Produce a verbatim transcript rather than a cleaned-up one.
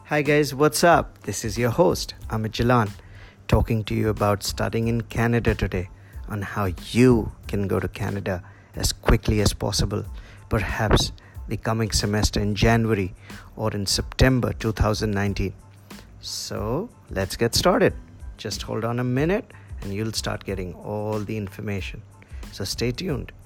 Hi guys, what's up? This is your host, Amit Jalan, talking to you about studying in Canada today, on how you can go to Canada as quickly as possible, perhaps the coming semester in January or in September twenty nineteen. So, let's get started. Just hold on a minute and you'll start getting all the information. So, stay tuned.